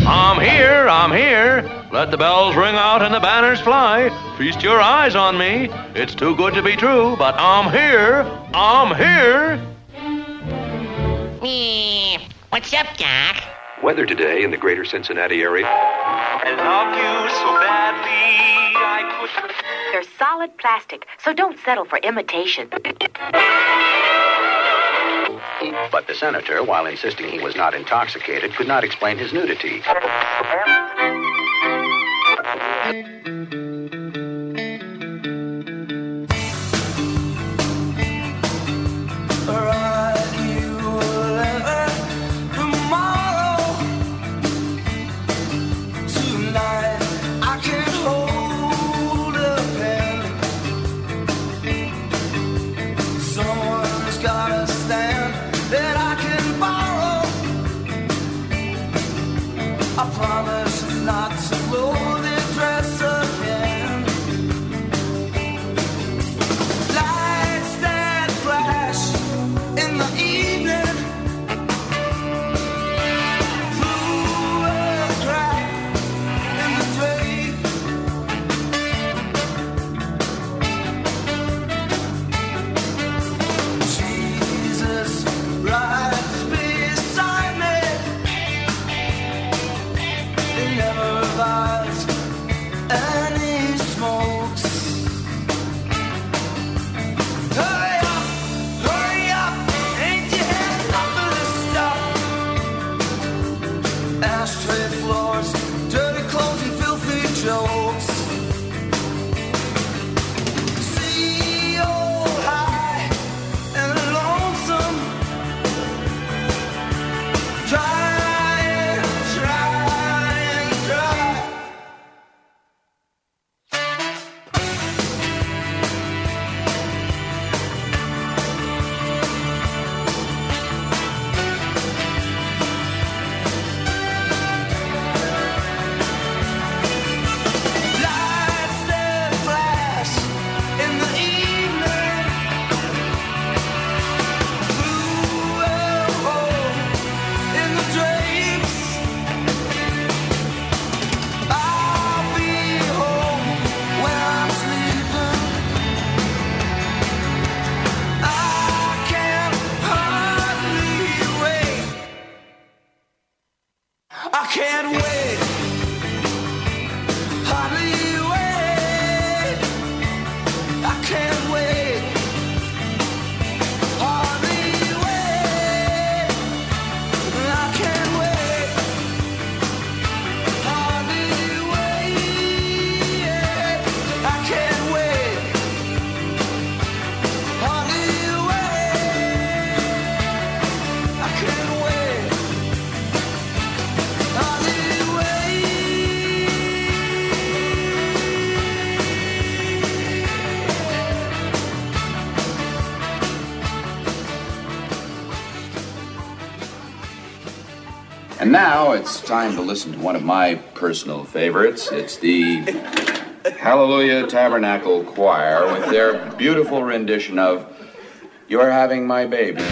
I'm here, I'm here. Let the bells ring out and the banners fly. Feast your eyes on me. It's too good to be true, but I'm here, I'm here. What's up, Doc? Weather today in the greater Cincinnati area. I love you so badly, I could... They're solid plastic, so don't settle for imitation. But the senator, while insisting he was not intoxicated, could not explain his nudity. And now it's time to listen to one of my personal favorites. It's the Hallelujah Tabernacle Choir with their beautiful rendition of You're Having My Baby.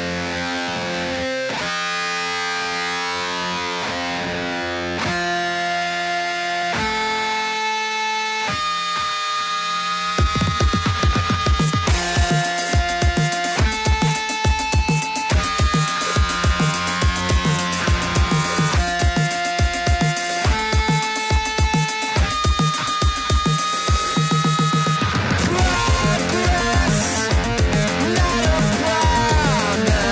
Progress, not a problem.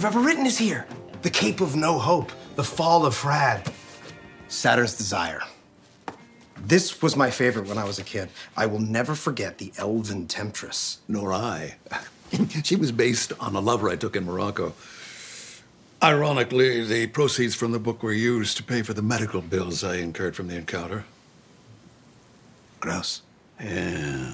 ever written is here. The Cape of No Hope, The Fall of Frad, Saturn's Desire. This was my favorite when I was a kid. I will never forget the Elven Temptress. Nor I. She was based on a lover I took in Morocco. Ironically, the proceeds from the book were used to pay for the medical bills I incurred from the encounter. Gross. Yeah.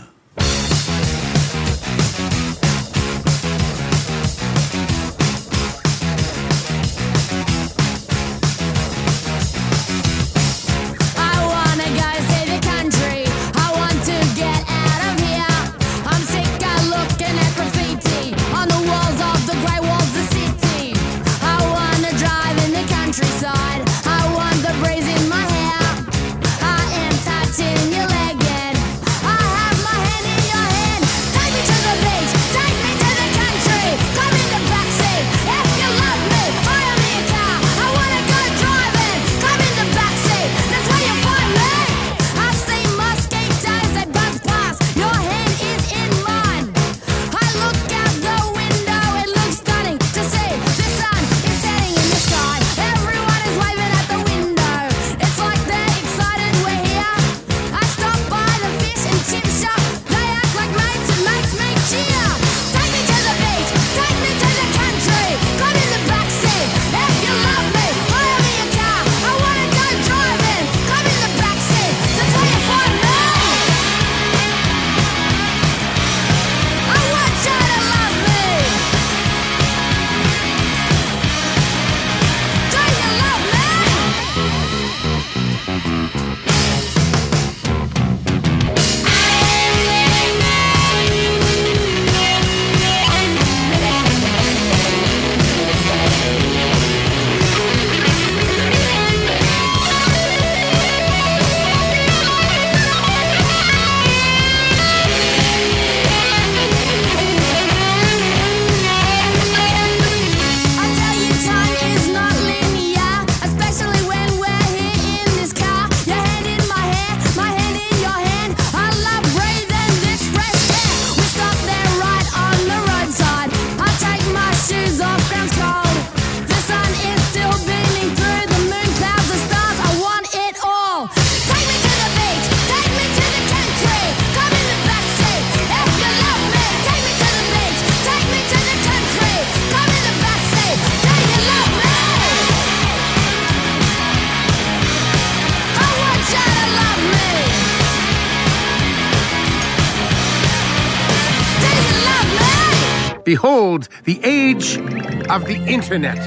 Behold, the age of the Internet.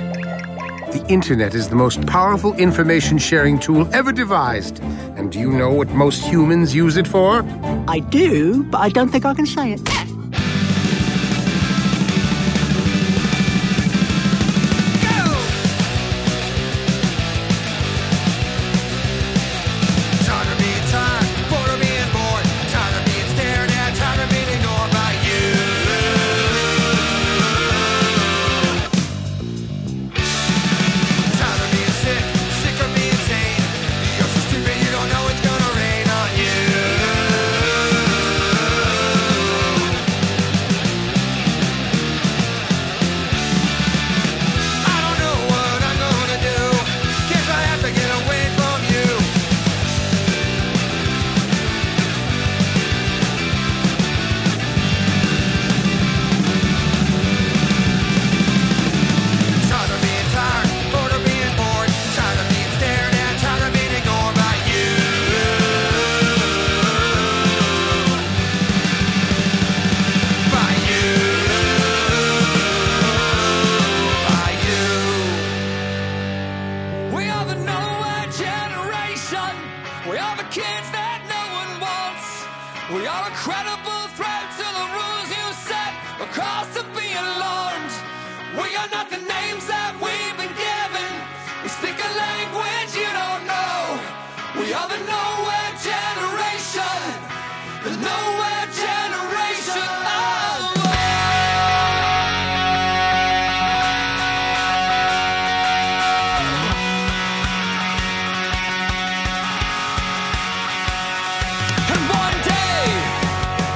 The Internet is the most powerful information-sharing tool ever devised. And do you know what most humans use it for? I do, but I don't think I can say it.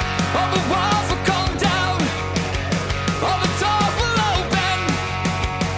All the doors will open.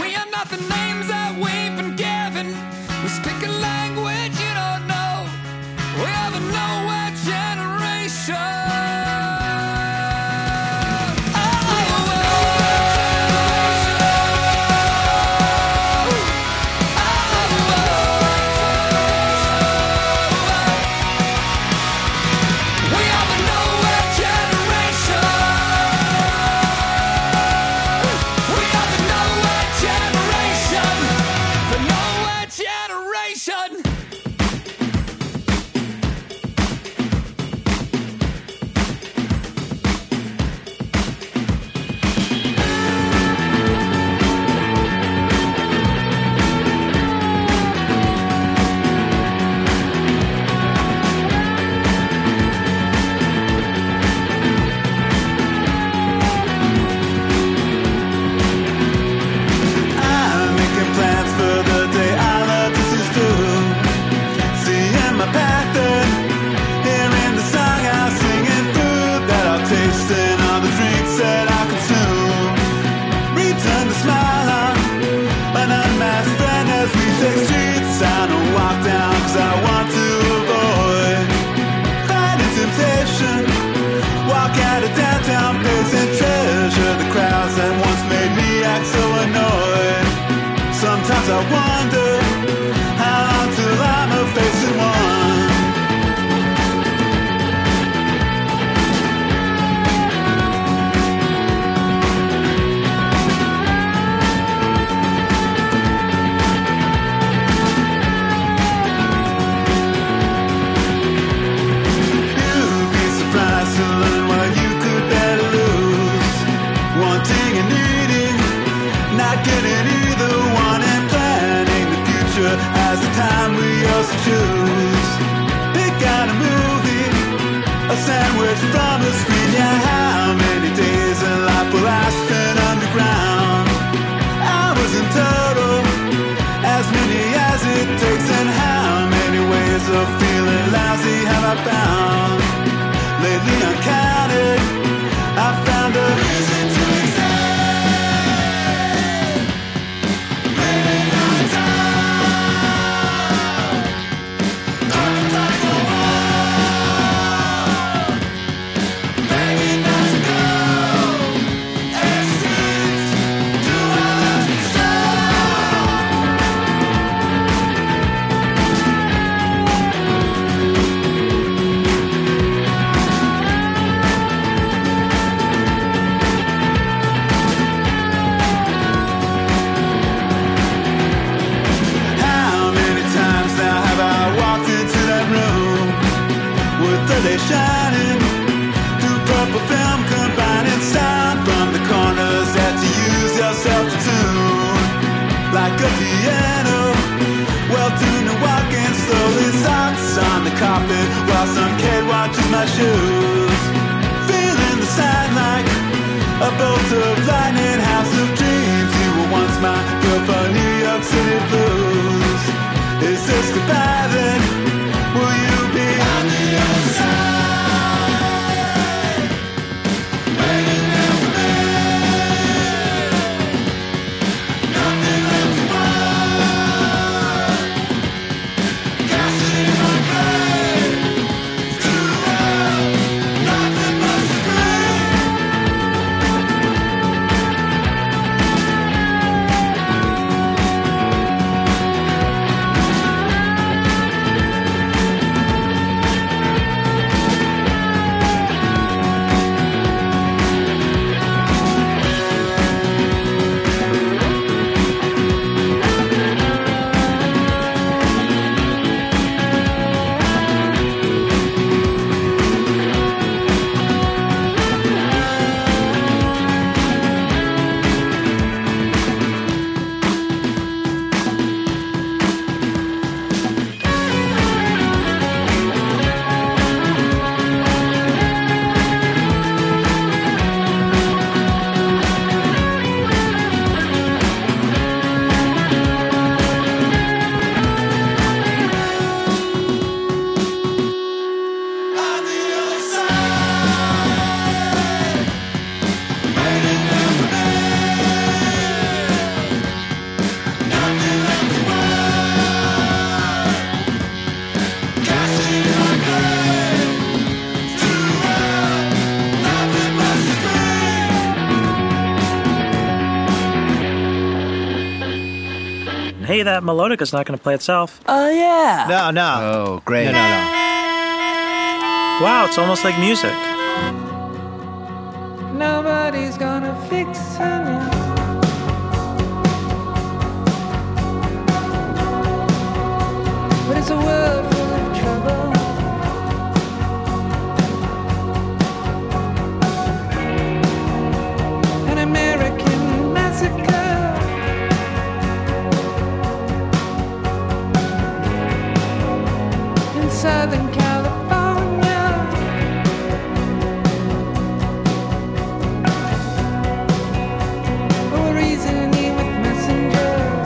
We are not the names that we've been given. We speak a language you don't know. We are the nowhere generation. Sometimes I wonder how long till I'm a facing one. You'd be surprised to learn what you could better lose. Wanting and needing, not getting either one, and planning the future as the time we used to choose. Pick out a movie, a sandwich from a screen. Yeah, how many days in life will I spend underground? Hours in total, as many as it takes. And how many ways of feeling lousy have I found? Lately uncounted, I found a reason to exist. Shining through purple film, combining sound from the corners that you use yourself to tune. Like a piano, well tuned and walking slowly, socks on the carpet while some kid watches my shoes. Feeling the sign like a bolt of lightning, house of dreams. You were once my girl for New York City blues. Is this goodbye then? Will you be on the other side? Hey, that melodica's not going to play itself. Oh, yeah. No. Oh, great. No. Wow, it's almost like music. Nobody's gonna fix her now. But it's a world full of trouble. An American massacre. In Southern California. For reasoning with messengers.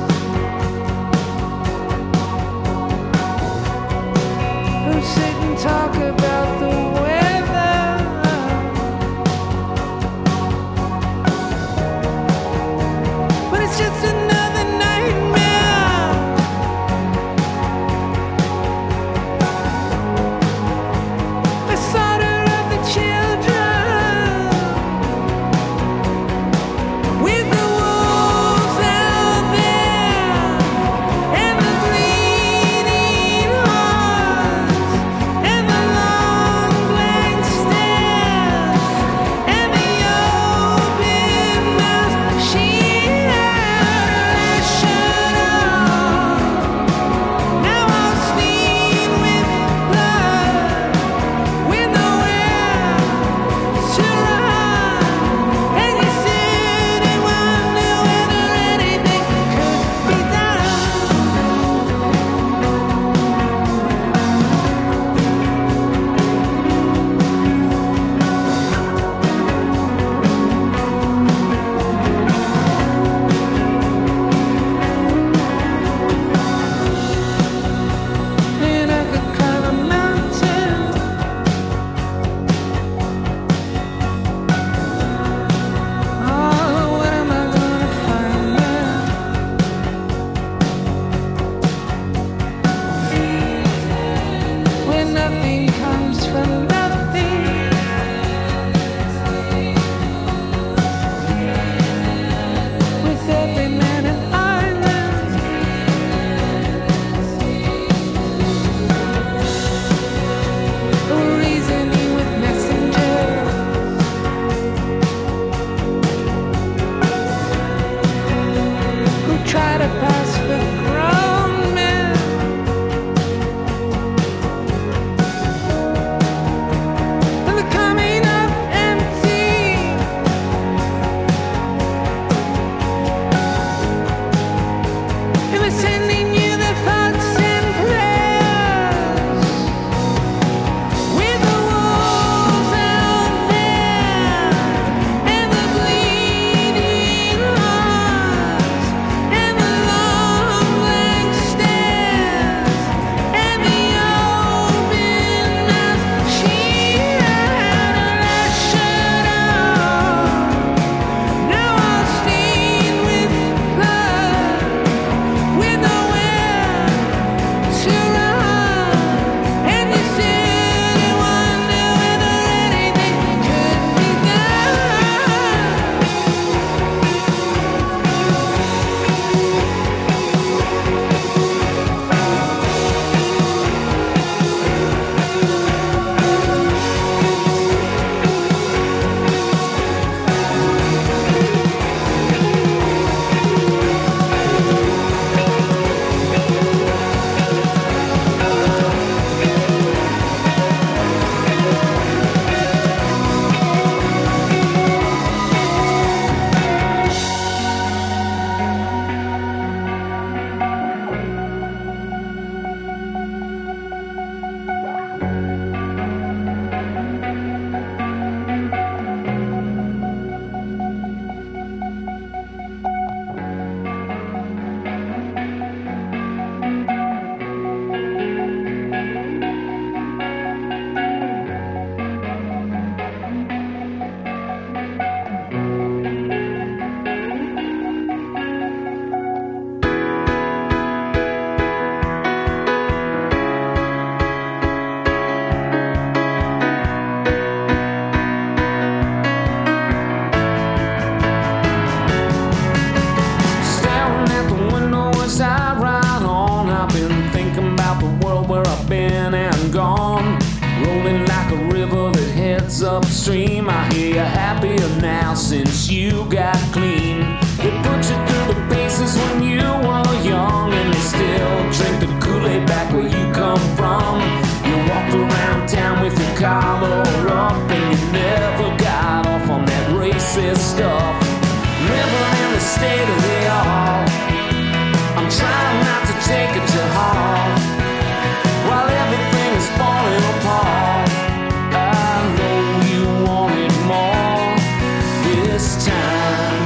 Who sit and talk about the weather. But it's just another nightmare. The slaughter of the children. With the wolves out there. And the bleeding hearts. And the long blank stares. And the open mouths. She had shut off. Now I'm stained with blood. With nowhere to run. And you sit and wonder whether anything could be done. And I could climb a mountain. Oh, what am I gonna find there? When nothing comes from nothing. With every man an island. Reasoning with messengers. Who try to pass for grown men. And the coming up empty. And we're sending you their thoughts and prayers. With the wolves out there. And the bleeding hearts. And the long where I've been and gone. Rolling like a river that heads upstream. I hear you're happier now since you got clean. They put you through the paces when you were young, and you still drink the Kool-Aid back where you come from. You walked around town with your collar up, and you never got off on that racist stuff. Living in the state of the art, I'm trying not to take it to heart. While everything is falling apart, I know you wanted more this time.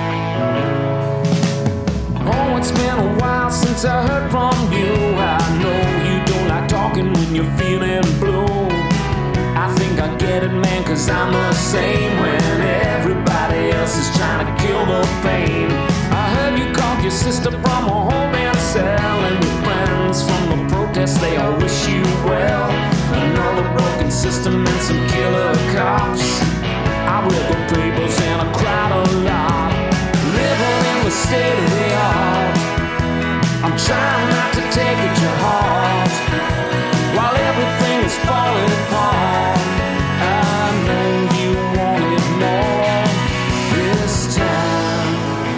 Oh, it's been a while since I heard from you. I know you don't like talking when you're feeling blue. I think I get it, man, 'cause I'm the same when everybody else is trying to kill the pain. I heard you called your sister from a holding cell, and your friends from the protests, they all wish you well. Another broken system and some killer cops. I read the papers and I cried a lot. Living in the state of the art, I'm trying not to take it to heart. While everything is falling apart, I know you wanted more this time.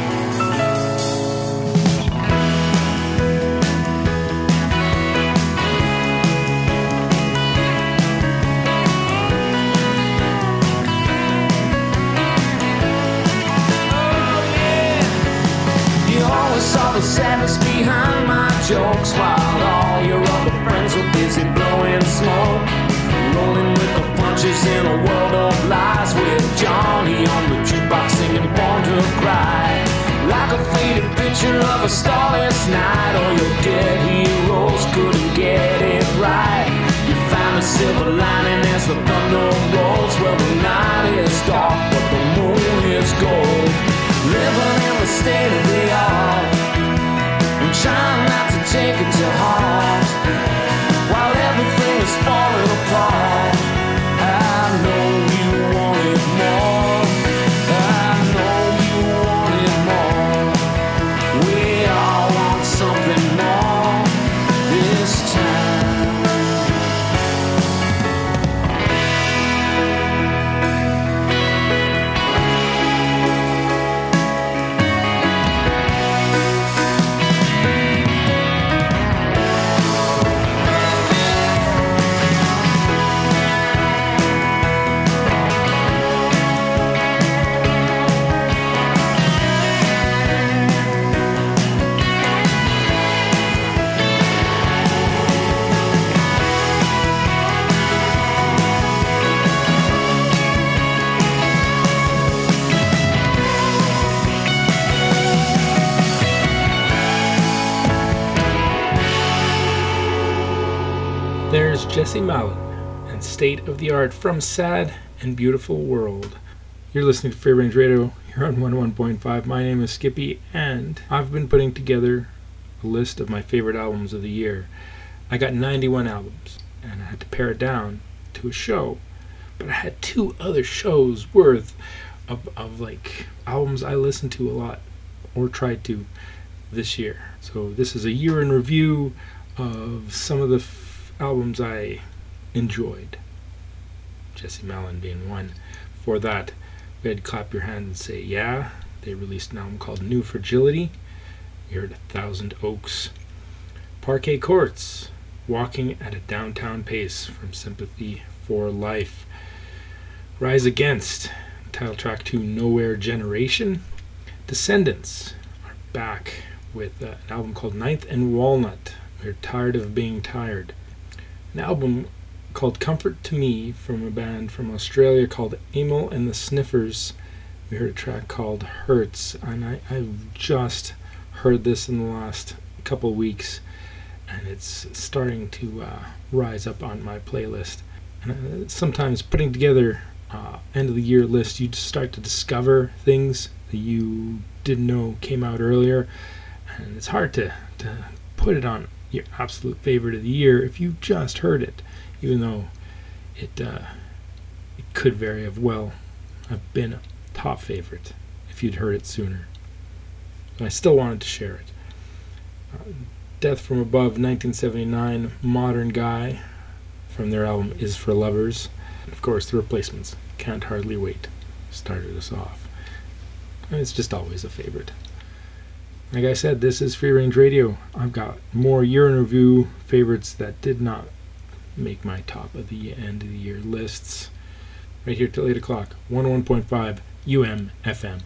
You always saw the sadness behind my jokes, while all your other friends were busy blowing smoke. Rolling with the punches in a world of lies, with Johnny on the jukebox singing Born to Cry. Like a faded picture of a starless night, or your dead heroes couldn't get it right. You found a silver lining as the thunder rolls. Well, the night is dark, but the moon is gold. Living in the state of the art, I'm trying not to take it to heart. While everything is falling apart, I know you wanted more. I know you wanted more. We all want something more this time. There's Jesse Malin and State of the Art from Sad and Beautiful World. You're listening to Free Range Radio here on 101.5. My name is Skippy, and I've been putting together a list of my favorite albums of the year. I got 91 albums, and I had to pare it down to a show, but I had 2 other shows worth of like albums I listened to a lot, or tried to, this year. So this is a year in review of some of the albums I enjoyed, Jesse Malin being one. For that, we had Clap Your Hands and Say Yeah. They released an album called New Fragility. We heard 1,000 Oaks. Parquet Courts, Walking at a Downtown Pace from Sympathy for Life. Rise Against, title track to Nowhere Generation. Descendants are back with an album called Ninth and Walnut. We're Tired of Being Tired. An album called Comfort to Me from a band from Australia called Emil and the Sniffers. We heard a track called Hurts, and I've just heard this in the last couple weeks, and it's starting to rise up on my playlist. And sometimes putting together end of the year list, you just start to discover things that you didn't know came out earlier, and it's hard to put it on your absolute favorite of the year if you just heard it, even though it could very well have been a top favorite if you'd heard it sooner. But I still wanted to share it. Death from Above, 1979, Modern Guy, from their album Is for Lovers. Of course, The Replacements, Can't Hardly Wait, started us off. And it's just always a favorite. Like I said, this is Free Range Radio. I've got more year in review favorites that did not make my top of the end of the year lists. Right here till 8 o'clock, 101.5 UM-FM.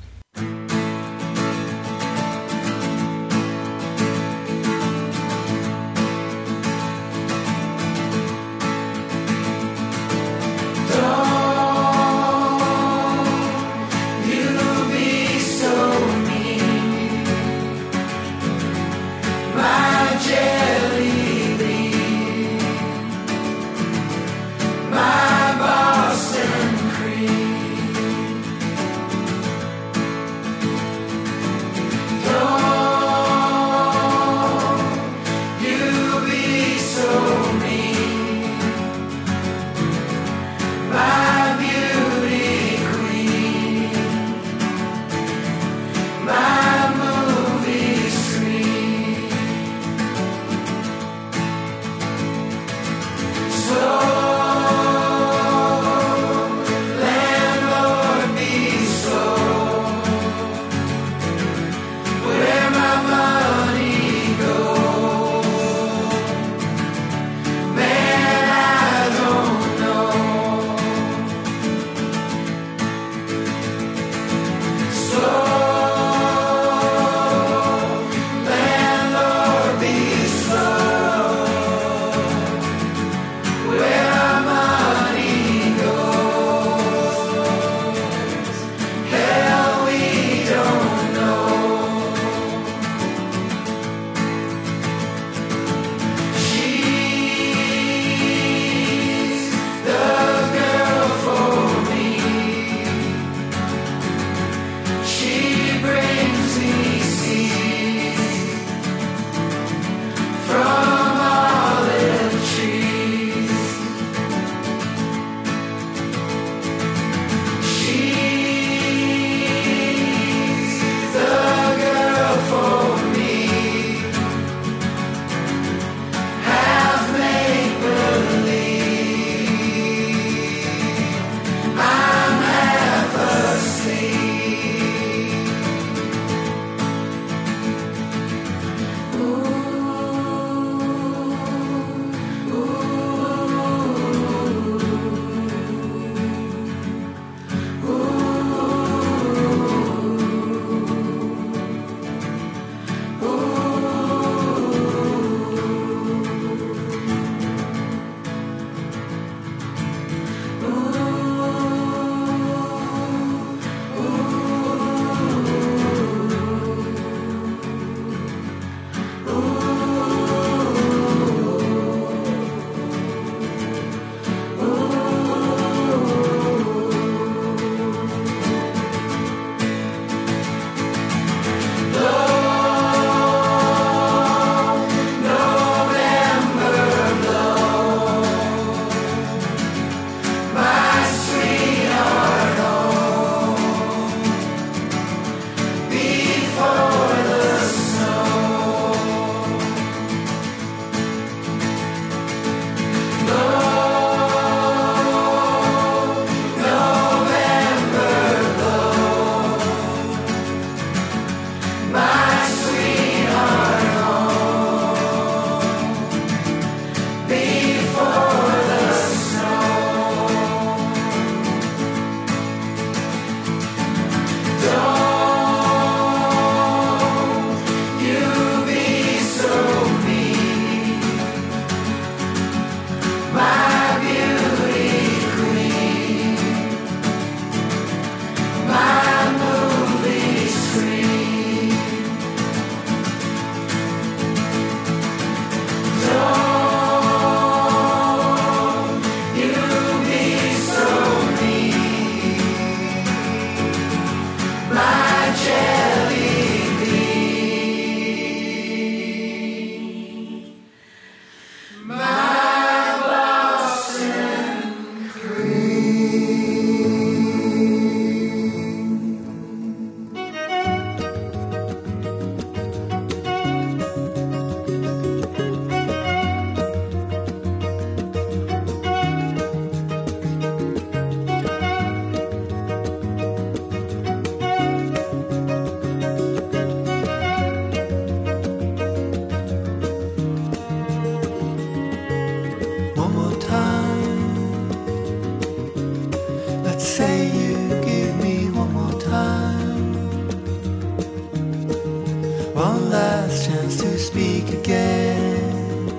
last chance to speak again.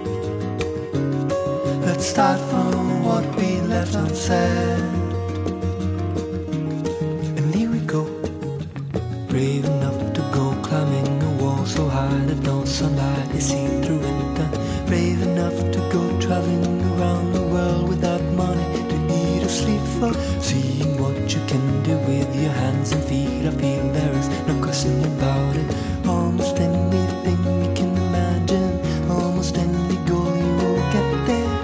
Let's start from what we left unsaid. And here we go, brave enough to go climbing a wall so high that no sunlight is seen through winter. Brave enough to go traveling around the world without money to eat or sleep for. Seeing what you can do with your hands and feet, I feel there is no question about it. Almost anything you can imagine, almost any goal you will get there.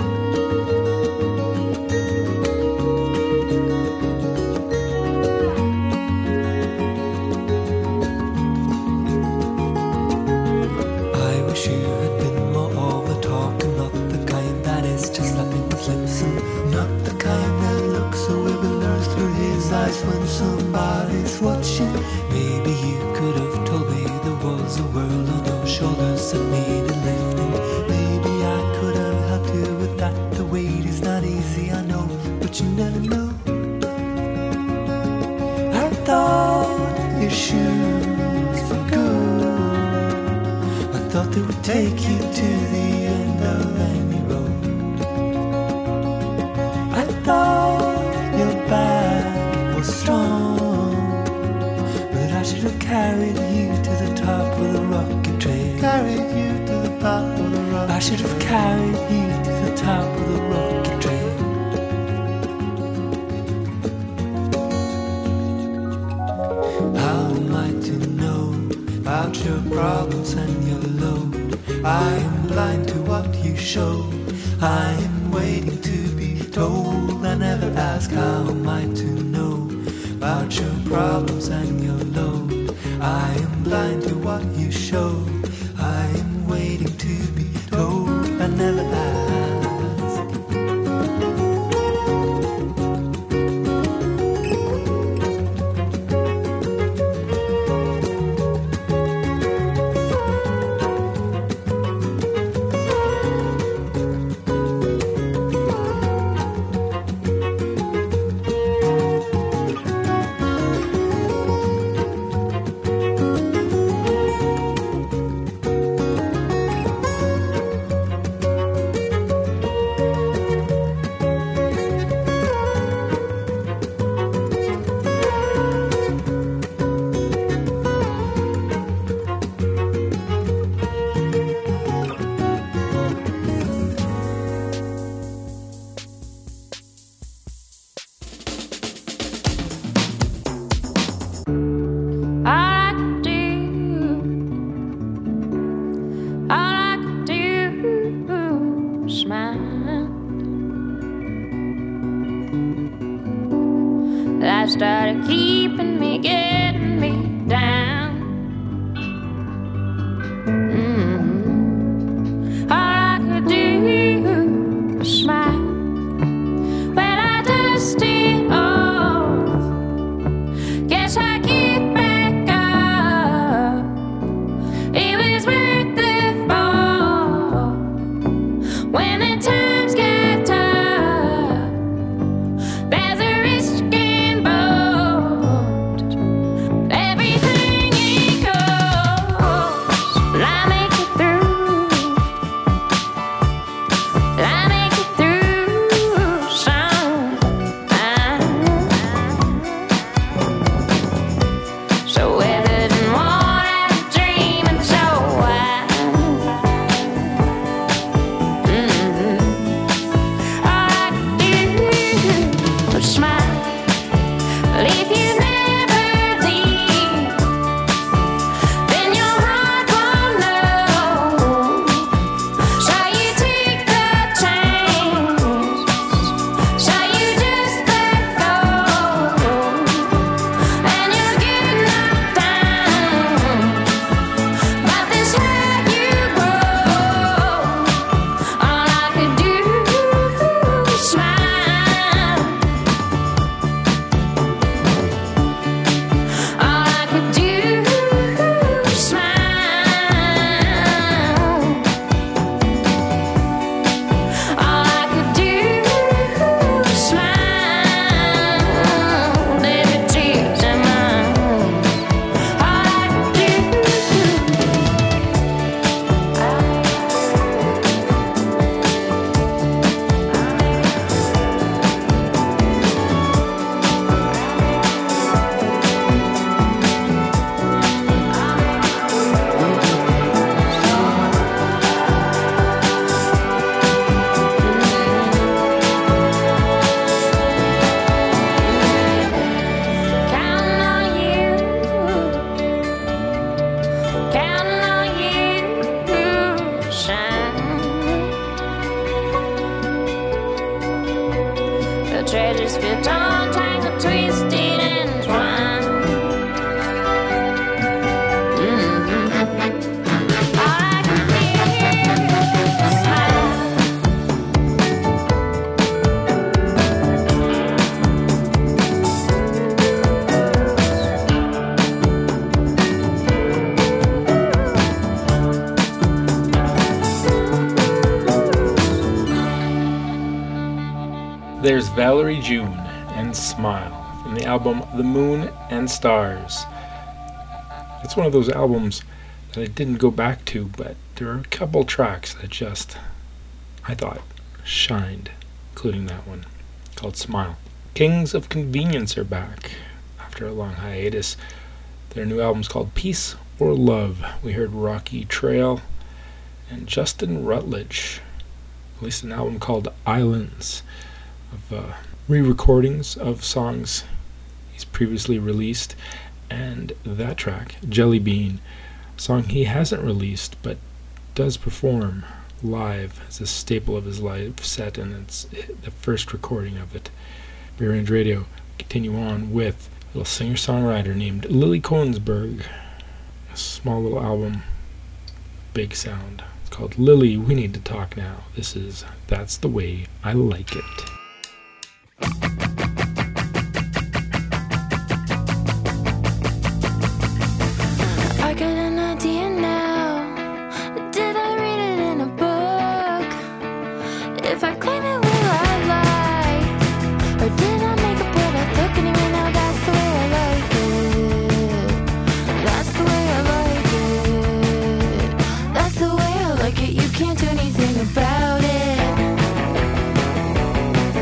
I wish you had been more of a talker, not the kind that is just slapping with lips, and not the kind that looks so bewildered through his eyes when somebody's watching. Maybe you could have told me there was a world on your shoulders that needed lifting. Maybe I could have helped you with that. The weight is not easy, I know, but you never know. I thought your shoes were good. I thought they would take you to the end of any road. I thought your back was strong, but I should have carried you to the top of the rocket train. Carried you to the top of the rocket. I should have carried you to the top of the rocket train. How am I to know about your problems and your load? I am blind to what you show. I am waiting to be told. I never ask how am I to know about your problems and your load. I am blind to what you show. I am waiting to be told. I never ask. Life started keeping me, getting me down. All I could do was smile. Well, I dusted it off. Guess I get back up. It was worth the fall. When the times get tough, there's a risk involved. get all tangled, twisted, and twined. All I could hear was smile. There's Valerie June and Smile from the album The Moon and Stars. It's one of those albums that I didn't go back to, but there are a couple tracks that just, I thought, shined, including that one called Smile. Kings of Convenience are back after a long hiatus. Their new album's called Peace or Love. We heard Rocky Trail and Justin Rutledge released an album called Islands, of re-recordings of songs he's previously released, and that track, Jelly Bean, a song he hasn't released but does perform live as a staple of his live set, and it's the first recording of it. Free Range Radio continue on with a little singer-songwriter named Lily Koensberg. A small little album, big sound. It's called Lily, We Need to Talk Now. This is That's the Way I Like It. I got an idea now. Did I read it in a book? If I claim it, will I lie? Or did I make a better look? Anyway, now that's the way I like it. That's the way I like it. That's the way I like it. You can't do anything about it.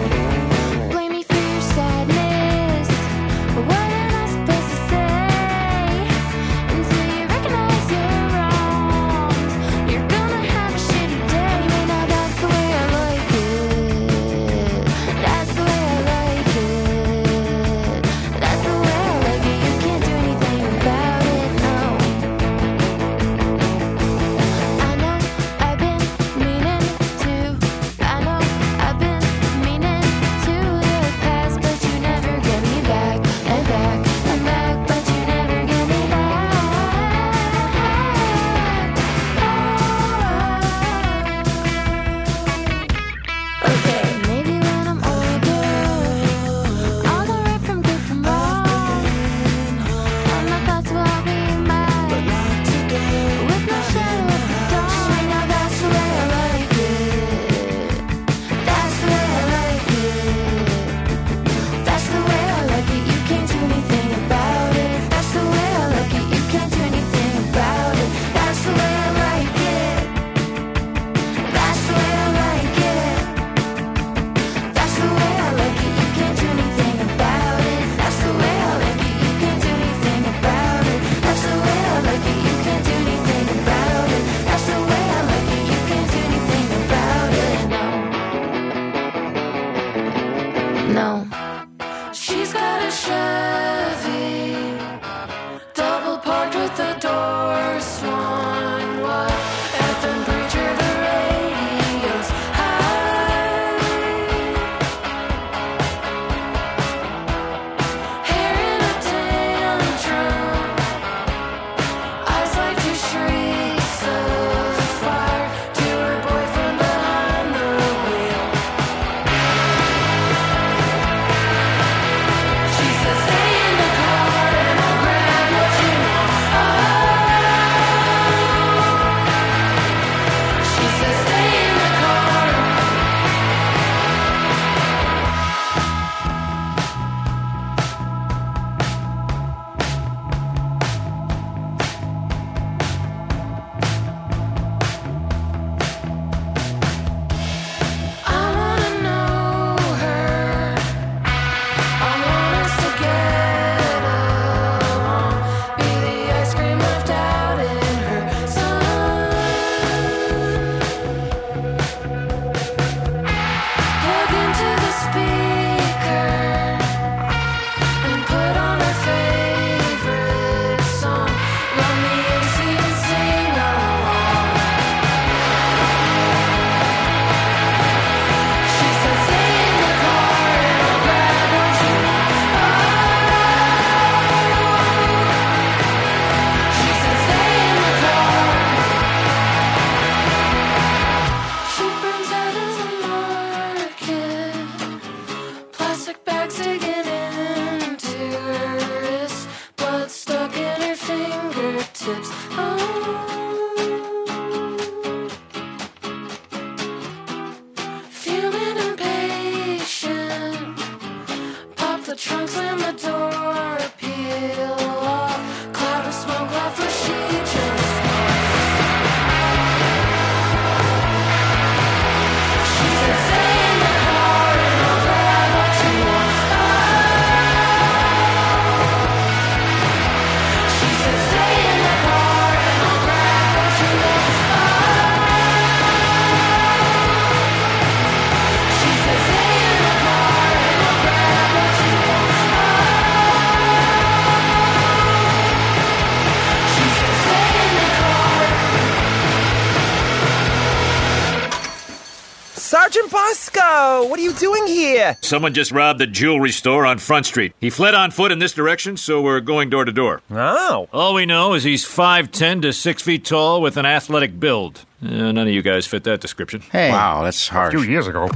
Sergeant Bosco, what are you doing here? Someone just robbed the jewelry store on Front Street. He fled on foot in this direction, so we're going door to door. Oh. All we know is he's 5'10" to 6 feet tall with an athletic build. None of you guys fit that description. Hey. Wow, that's harsh. A few years ago.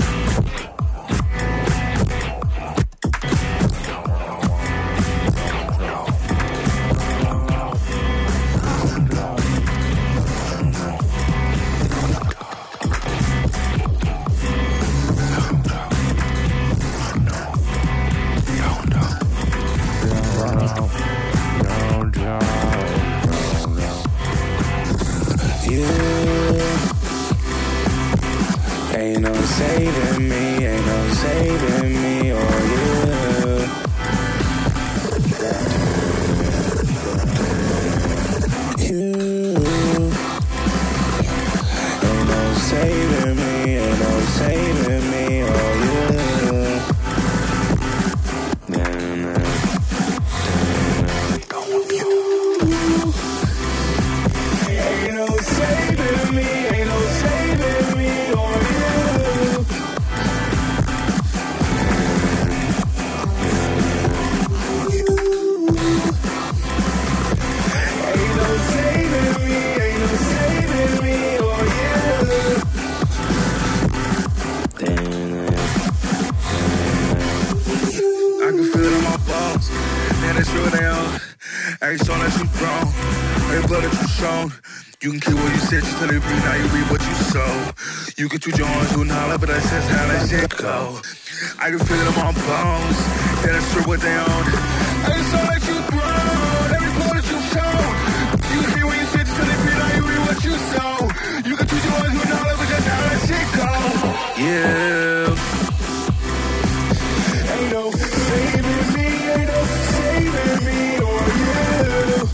Ain't no saving me, ain't no saving me, oh yeah. You ain't no saving me, ain't no saving me, oh yeah. Ain't no saving me, ain't no saving me, oh yeah. Ain't no saving me, ain't no saving me, oh yeah. I can feel it in my bones. Man, it's real down. I ain't shown that you grown. Every blood that you shown. You can keep what you said, you tell it read, now you read what you sow. You can choose your own, you holler, but that's just how that shit go. I can feel it in my bones. Yeah, that's true what they own. I ain't shown that you grown. Every blood that you shown. You can hear what you said, you tell it read, now you read what you sow. You can choose your own, you holler, but that's how that shit go. Yeah. Ain't no saving me, ain't no saving me, or you.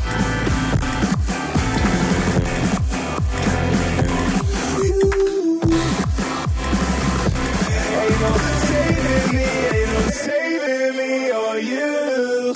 Ain't no saving me, ain't no saving me, or you.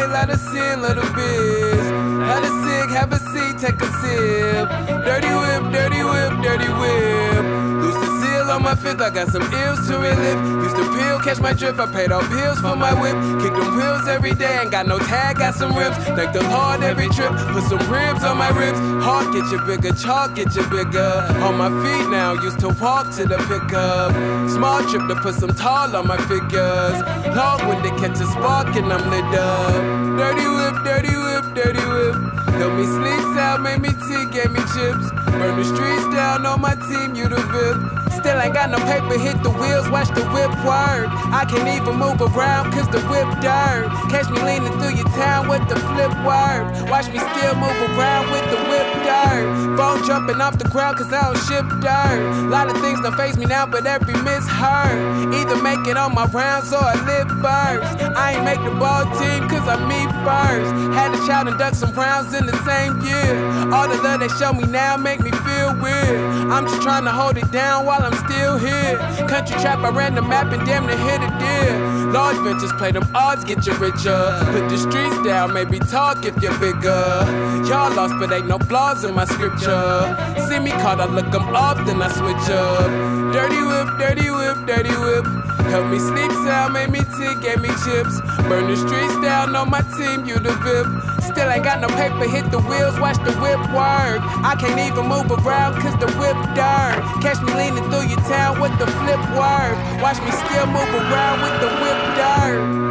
way, let us in, little biz. Have a cig, have a seat, take a sip. Dirty whip, dirty whip, dirty whip. Lose the seal on my fifth, I got some ills to relive. Used to peel, catch my drift, I paid all bills for my whip. Kick them wheels every day, ain't got no tag, got some rims. Thank the Lord every trip, put some ribs on my ribs. Heart get you bigger, chalk get you bigger. On my feet now, used to walk to the pickup. Small trip to put some tall on my figures. Long when they catch a spark and I'm lit up. Dirty whip, dirty whip, dirty whip. Help me sleep sound, made me tea, gave me chips. Burn the streets down on my team, you the VIP. Still ain't got no paper, hit the wheels, watch the whip work. I can't even move around cause the whip dirt. Catch me leaning through your town with the flip work. Watch me still move around with the whip dirt. Phone jumping off the ground cause I don't ship dirt. Lot of things don't faze me now, but every miss hurt. Either make it on my rounds or I live first. I ain't make the ball team cause I'm me first. Had a child and ducked some rounds in the same year. All the love they show me now make me feel weird. I'm just trying to hold it down while I'm still here. Country trap, I ran the map and damn near hit a deer. Large ventures play them odds, get you richer. Put the streets down, maybe talk if you're bigger. Y'all lost, but ain't no flaws in my scripture. See me caught, I look them off, then I switch up. Dirty whip, dirty whip, dirty whip. Help me sleep sound, made me tea, gave me chips. Burn the streets down on my team, you the VIP. Still ain't got no paper, hit the wheels, watch the whip work. I can't even move around cause the whip dirt. Catch me leaning through your town with the flip work. Watch me still move around with the whip dirt.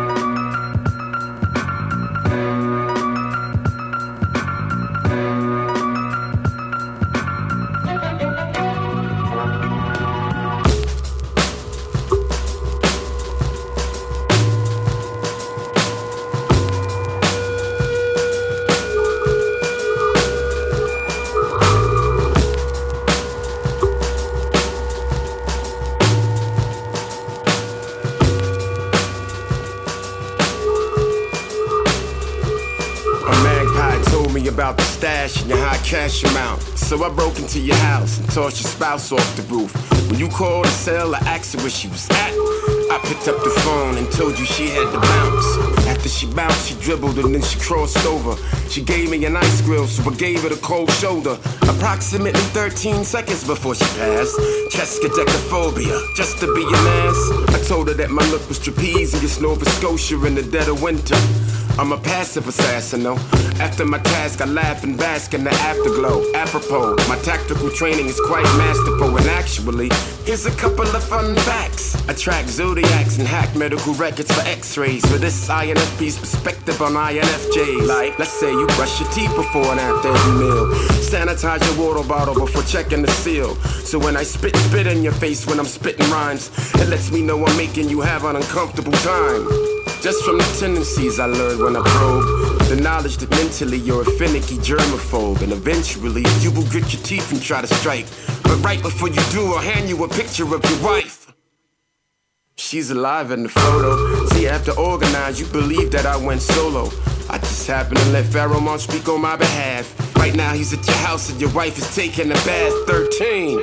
About the stash and your high cash amount. So I broke into your house and tossed your spouse off the roof. When you called to sell, I asked her where she was at. I picked up the phone and told you she had to bounce. After she bounced, she dribbled and then she crossed over. She gave me an ice grill, so I gave her the cold shoulder. Approximately 13 seconds before she passed. Triskaidekaphobia, just to be an ass. I told her that my look was trapezius, Nova Scotia in the dead of winter. I'm a passive assassin, though. After my task, I laugh and bask in the afterglow. Apropos, my tactical training is quite masterful. And actually, here's a couple of fun facts. I track zodiacs and hack medical records for x-rays. For this INFP's perspective on INFJs. Like, let's say you brush your teeth before and after every meal. Sanitize your water bottle before checking the seal. So when I spit in your face when I'm spitting rhymes, it lets me know I'm making you have an uncomfortable time. Just from the tendencies I learned when I probe, the knowledge that mentally you're a finicky germaphobe, and eventually you will grit your teeth and try to strike. But right before you do, I'll hand you a picture of your wife. She's alive in the photo. See, I have to organize, you believe that I went solo. I just happen to let Pharaoh Monch speak on my behalf. Right now he's at your house and your wife is taking a bath. 13.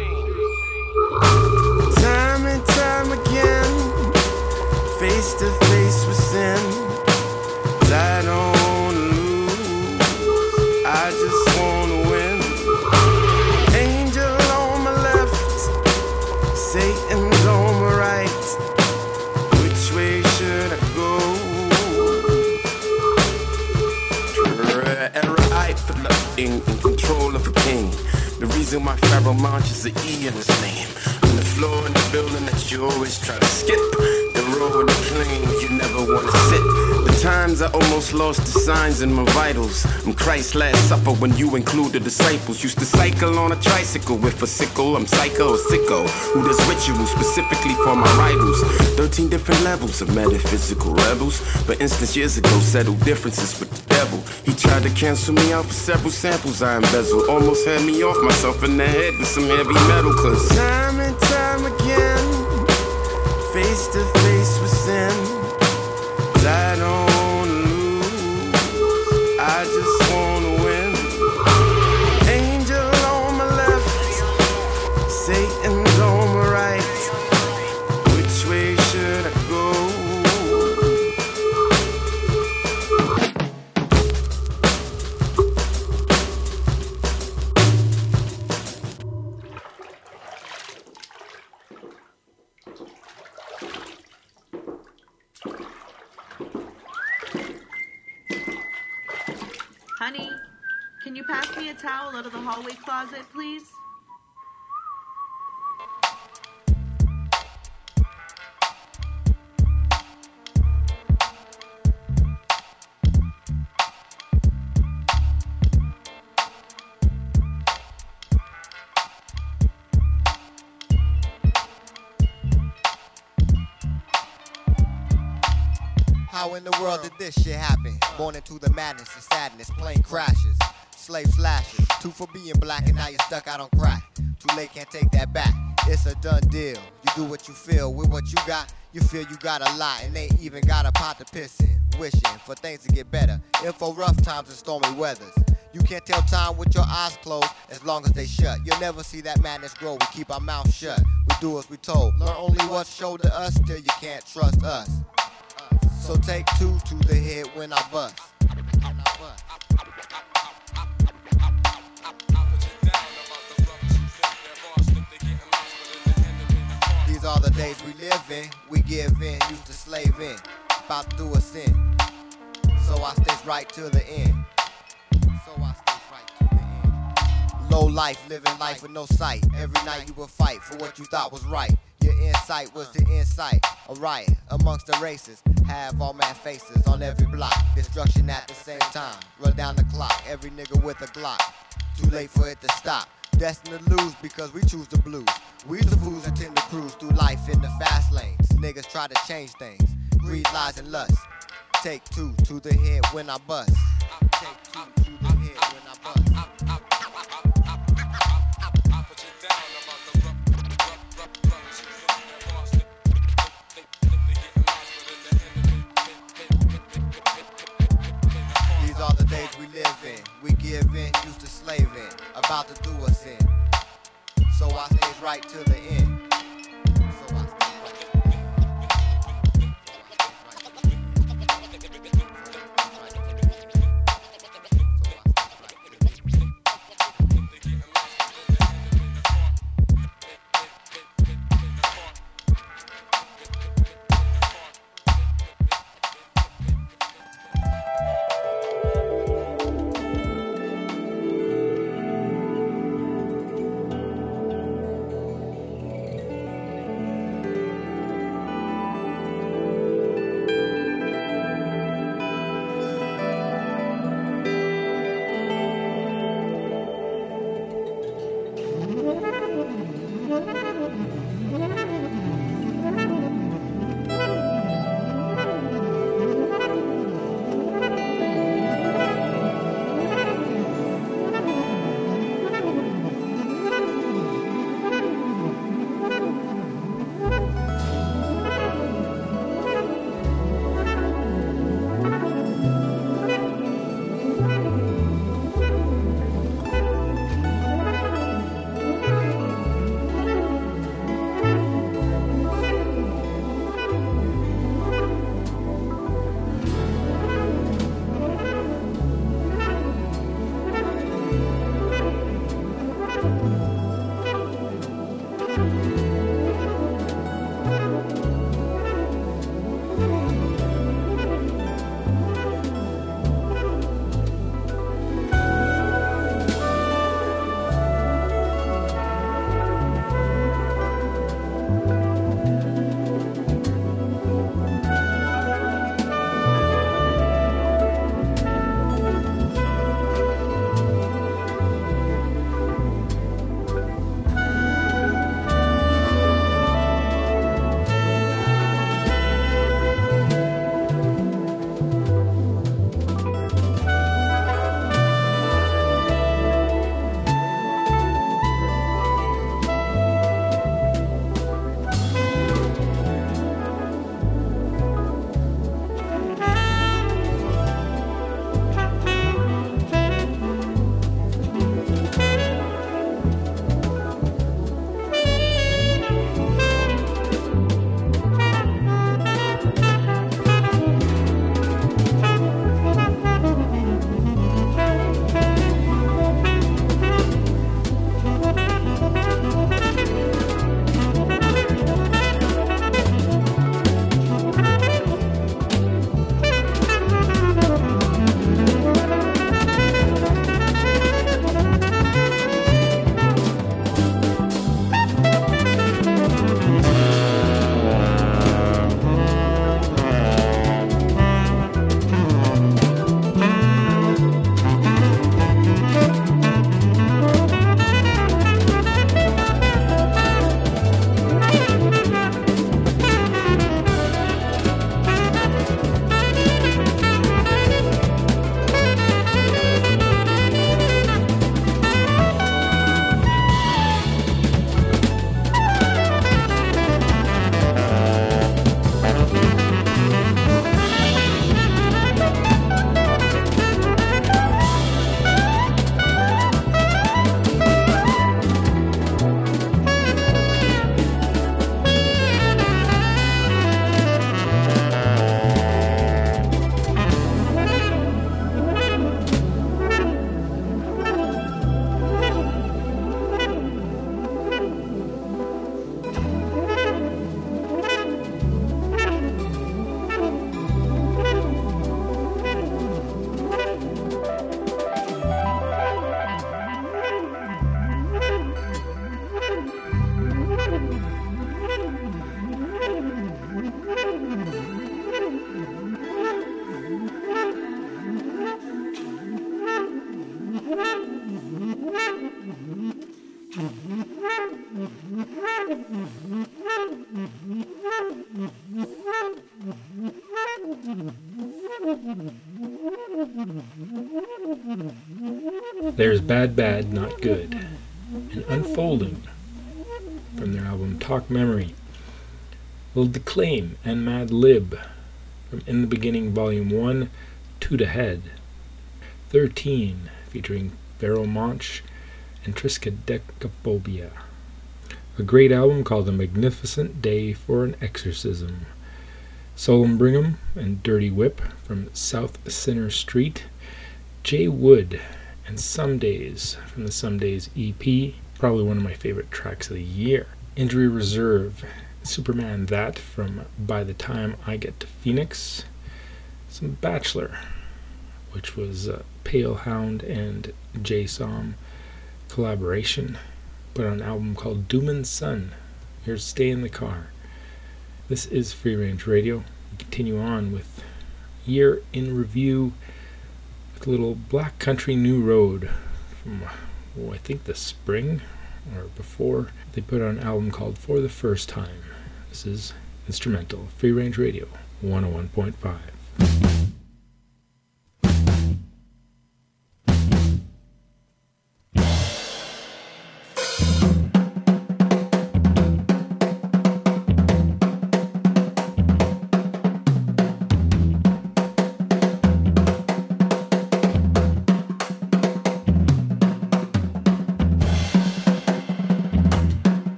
Time and time again, face to face with sin. I don't wanna lose, I just wanna win. Angel on my left, Satan's on my right. Which way should I go? Right for in control of a king. The reason why Pharaoh Monch is an E in his name. On the floor in the building that you always try to skip. The row and the plane where you never want to sit. The times I almost lost the signs in my vitals. I'm Christ's last supper when you include the disciples. Used to cycle on a tricycle with a sickle. I'm psycho or sicko who does rituals specifically for my rivals. 13 different levels of metaphysical rebels. For instance, years ago, settled differences with the devil. He tried to cancel me out for several samples I embezzled. Almost had me off myself in the head with some heavy metal. Cause time and time again, face to face with sin. I don't wanna lose, I just wanna win. Angel on my left, Satan's on my right. Which way should I go? Honey, can you pass me a towel out of the hallway closet, please? How in the world did this shit happen? Born into the madness and sadness, plane crashes, slave slashes. 2 for being black and now you're stuck out on crack. Too late, can't take that back. It's a done deal. You do what you feel with what you got. You feel you got a lot and they even got a pot to piss in. Wishing for things to get better. Info rough times and stormy weathers. You can't tell time with your eyes closed as long as they shut. You'll never see that madness grow. We keep our mouth shut. We do as we told. Learn only what's showed to us till you can't trust us. So take 2 to the head when I bust. These are the days we live in. We give in, used to slave in. About to do a sin. So I stays right to the end. Low life, living life with no sight. Every night you will fight for what you thought was right. Your insight was the insight. A riot amongst the races. Have all mad faces on every block. Destruction at the same time. Run down the clock. Every nigga with a Glock. Too late for it to stop. Destined to lose because we choose the blues. We the fools who tend to cruise through life in the fast lanes. Niggas try to change things. Greed, lies, and lust. Take 2 to the head when I bust. Take 2 to the head when I bust. These are the days we live in. We give in, used to slave in. About to do us in. So I stays right to the end. There's Bad Bad Not Good, and Unfolding from their album Talk Memory. Little Declaim and Mad Lib from In the Beginning Volume 1, Toot Ahead. 13 featuring Pharoah Monch and Triskaidekaphobia. A great album called A Magnificent Day for an Exorcism. Solon Brigham and Dirty Whip from South Center Street. Jay Wood and Some Days from the Some Days EP, probably one of my favorite tracks of the year. Injury Reserve, Superman That from By the Time I Get to Phoenix. Some Bachelor, which was Pale Hound and Jay Som collaboration, put on an album called Doom and Son. Here's Stay in the Car. This is Free Range Radio. We continue on with Year in Review with a little Black Country New Road from, I think the spring or before. They put on an album called For the First Time. This is Instrumental, Free Range Radio, 101.5.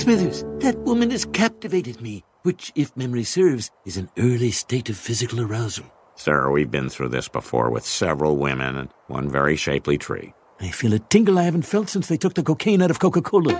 Smithers, that woman has captivated me, which, if memory serves, is an early state of physical arousal. Sir, we've been through this before with several women and one very shapely tree. I feel a tingle I haven't felt since they took the cocaine out of Coca-Cola.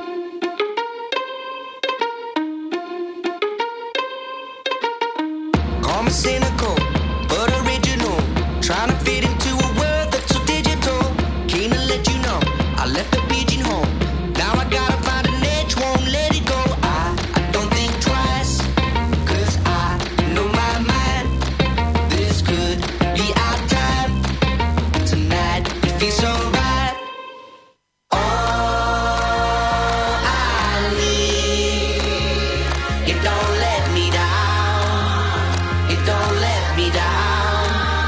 Call me cynical, but original. Trying to fit into a world that's so digital. Keen to let you know, I left the pigeonhole. Now I gotta find an edge, won't let it go. I don't think twice, 'cause I know my mind. This could be our time. Tonight, it feels so right. All I need, it don't let me down. It don't let me down.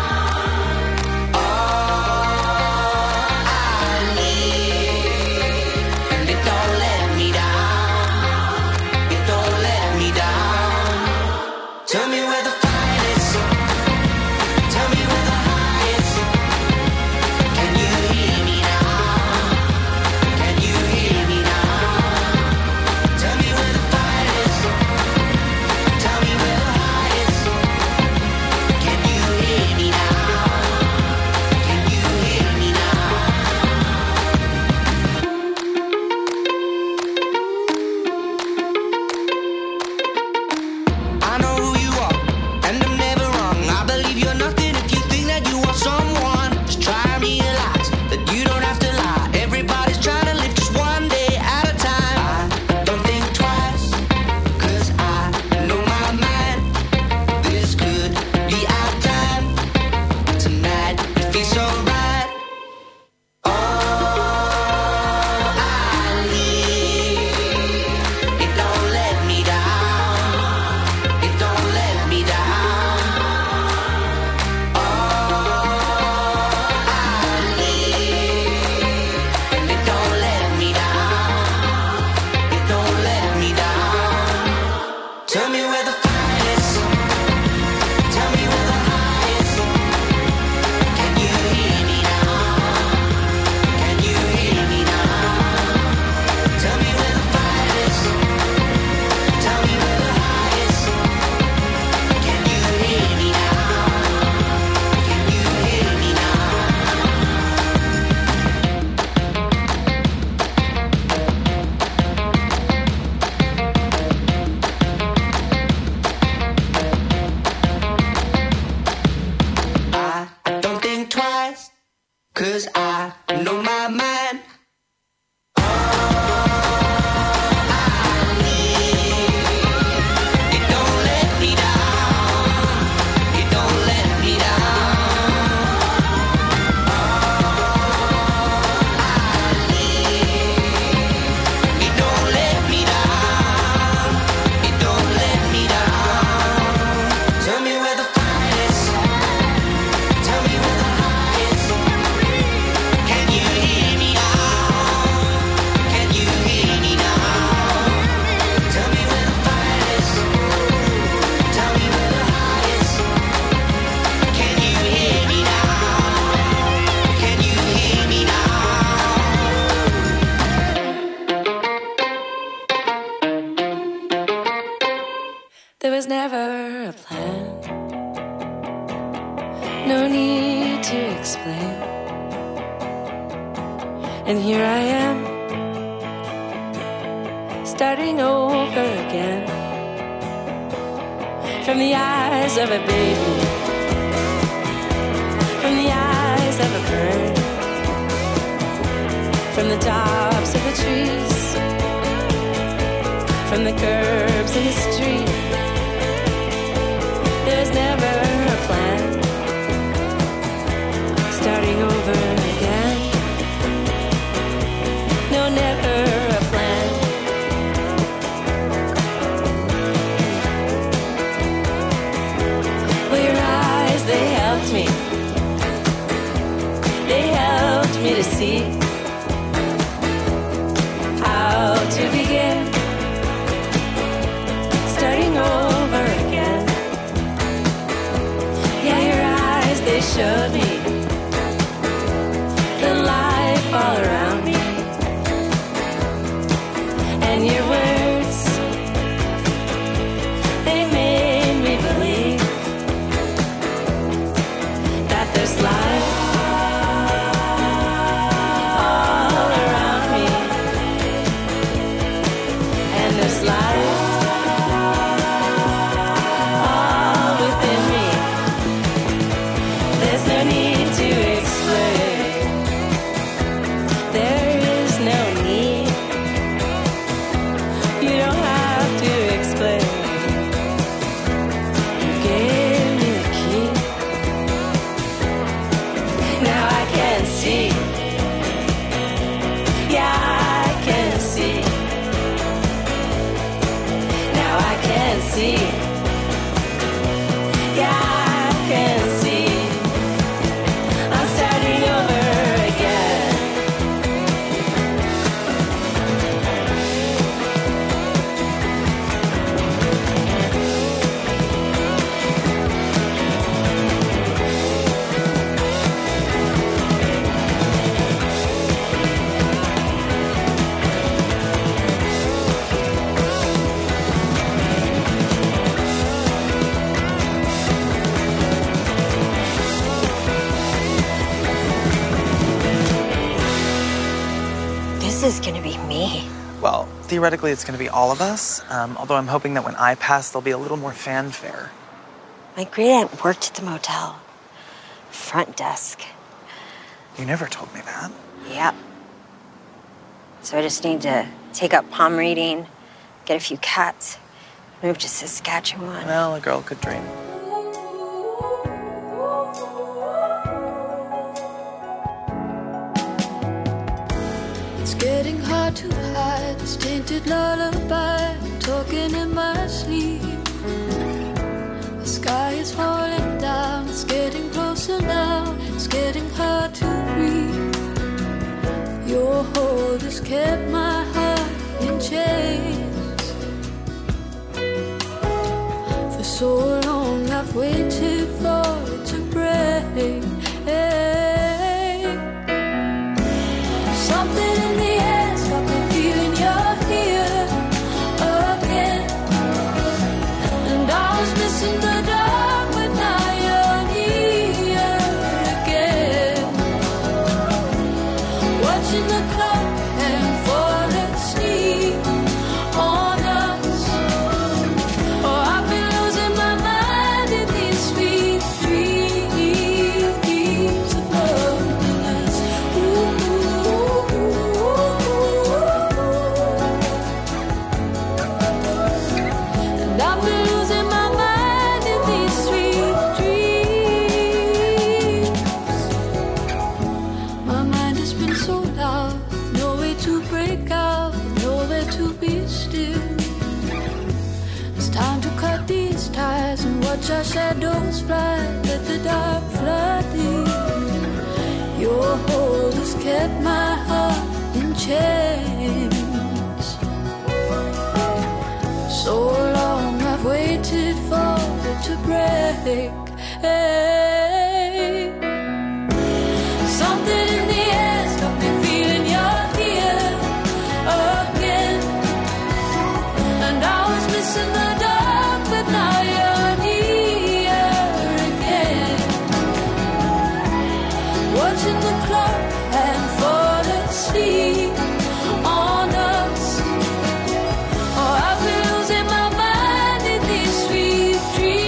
All I need, and it don't let me down. It don't let me down. Tell me where the fight is. Tell me where the high is. Can you hear me now? Can you hear me now? Tell me where the fight is. Tell me where the high is. Can you hear me now? Can you hear me now? I know who you are, and I'm never wrong. I believe you're nothing if you think that you are someone. Just try and realize that you don't have to lie. Everybody's trying to live just one day at a time. I don't think twice, 'cause I know my mind. This could be our time. Tonight, it feels so right. All I need, it don't let me down. It don't let me down. All I need, and it don't let me down. It don't let me down. Tell me where the fight is. Tell me where the high is. Can you hear me now? Can you hear me now? Tell me where the fight is. Tell me where the high is. Can you hear me now? Can you hear me now? I don't think twice, 'cause I know my mind. It don't let me down. It don't let me down. It don't let me down. It don't let me down. Tell me where the fight is. Tell me where the high is. Can you hear me now? Can you hear me now? Tell me where the fight is. Tell me where the high is. Can you hear me now? Can you hear me now? There was never a plan. No need to explain. And here I am, starting over again. From the eyes of a baby, from the eyes of a bird, from the tops of the trees, from the curbs in the street. There's never a plan. Starting over again. No, never a plan. Well, your eyes, they helped me. They helped me to see how to begin. Starting over again. Yeah, your eyes, they showed me the life all around me. And your words, is gonna be me. Well, theoretically, it's going to be all of us, although I'm hoping that when I pass, there'll be a little more fanfare. My great-aunt worked at the motel. Front desk. You never told me that. Yep. So I just need to take up palm reading, get a few cats, move to Saskatchewan. Well, a girl could dream. It's getting hard to hide this tainted lullaby, talking in my sleep. The sky is falling down, it's getting closer now, it's getting hard to breathe. Your hold has kept my heart in chains. For so long I've waited for it to break. Something in the air's got me feeling you're here again. And I was missing the dark, but now you're here again. Watching the clock and fall asleep on us. Oh, I've been losing my mind in these sweet dreams of loneliness. And I've been losing my mind in these sweet dreams. My mind has been so loud, no way to break out, nowhere to be still. It's time to cut these ties and watch our shadows fly, let the dark flood in. Your hold has kept my heart in chains. So long I've waited for it to break. Something in the air's got me feeling you're here again. And I was missing the dark, but now you're here again. Watching the clock and fall asleep on us. Oh, I've been losing my mind in these sweet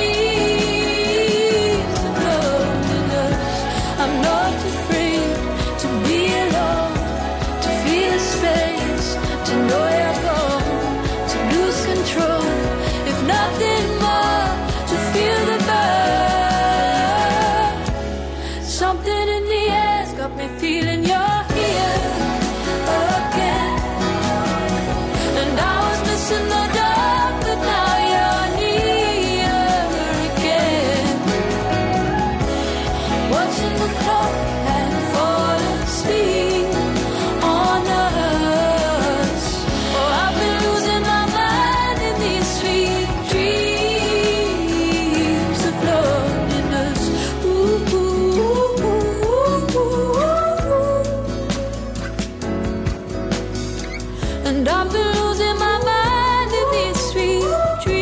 dreams of loneliness. I'm not afraid to be alone, to feel his face, to know you're gone, to lose control, if nothing more, to feel the burn. Something in the air's got me feeling you're here again. And I was missing the dark, but now you're near again. Watching the clock and fall asleep on us. Oh, I've been losing my mind in these sweet dreams of loneliness. Ooh, ooh, ooh, ooh, ooh. And I've been losing my mind in these sweet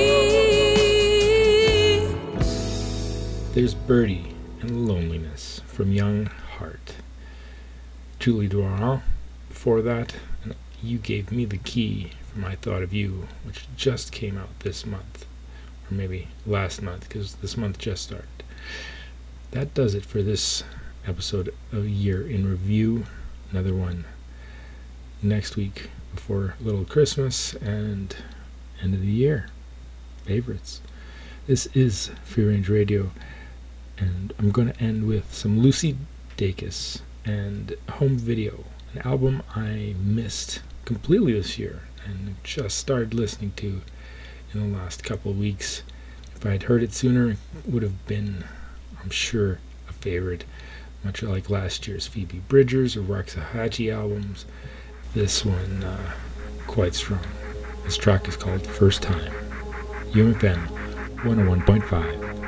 dreams. There's Birdie and Loneliness from Young Heart. Julie Doiron. Before that, You Gave Me the Key from I Thought of You, which just came out this month. Or maybe last month, because this month just started. That does it for this episode of Year in Review. Another one next week before Little Christmas and end of the year. Favorites. This is Free Range Radio, and I'm going to end with some Lucy Dacus and Home Video, an album I missed completely this year and just started listening to in the last couple of weeks. If I had heard it sooner, it would have been, I'm sure, a favorite, much like last year's Phoebe Bridgers or Waxahachie albums. This one, quite strong. This track is called First Time. UMFM 101.5.